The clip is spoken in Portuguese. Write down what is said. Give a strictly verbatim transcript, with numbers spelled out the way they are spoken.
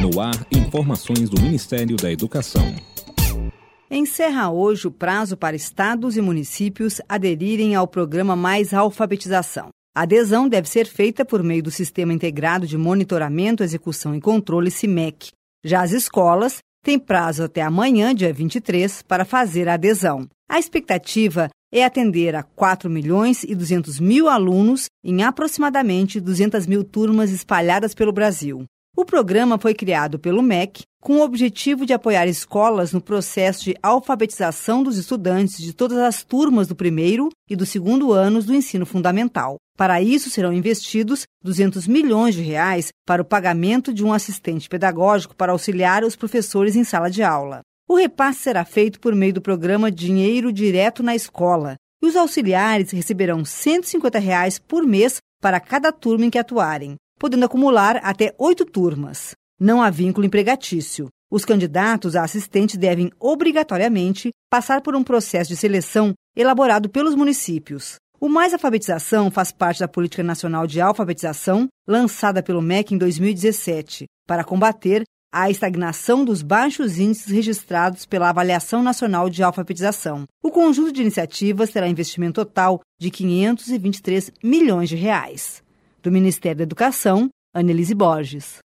No ar, informações do Ministério da Educação. Encerra hoje o prazo para estados e municípios aderirem ao programa Mais Alfabetização. A adesão deve ser feita por meio do Sistema Integrado de Monitoramento, Execução e Controle, SIMEC. Já as escolas têm prazo até amanhã, dia vinte e três, para fazer a adesão. A expectativa é atender a quatro milhões e duzentos mil alunos em aproximadamente duzentas mil turmas espalhadas pelo Brasil. O programa foi criado pelo M E C com o objetivo de apoiar escolas no processo de alfabetização dos estudantes de todas as turmas do primeiro e do segundo anos do ensino fundamental. Para isso, serão investidos duzentos milhões de reais para o pagamento de um assistente pedagógico para auxiliar os professores em sala de aula. O repasse será feito por meio do programa Dinheiro Direto na Escola e os auxiliares receberão cento e cinquenta reais por mês para cada turma em que atuarem, podendo acumular até oito turmas. Não há vínculo empregatício. Os candidatos a assistente devem, obrigatoriamente, passar por um processo de seleção elaborado pelos municípios. O Mais Alfabetização faz parte da Política Nacional de Alfabetização, lançada pelo M E C em dois mil e dezessete, para combater a estagnação dos baixos índices registrados pela Avaliação Nacional de Alfabetização. O conjunto de iniciativas terá investimento total de quinhentos e vinte e três milhões de reais. Do Ministério da Educação, Annelise Borges.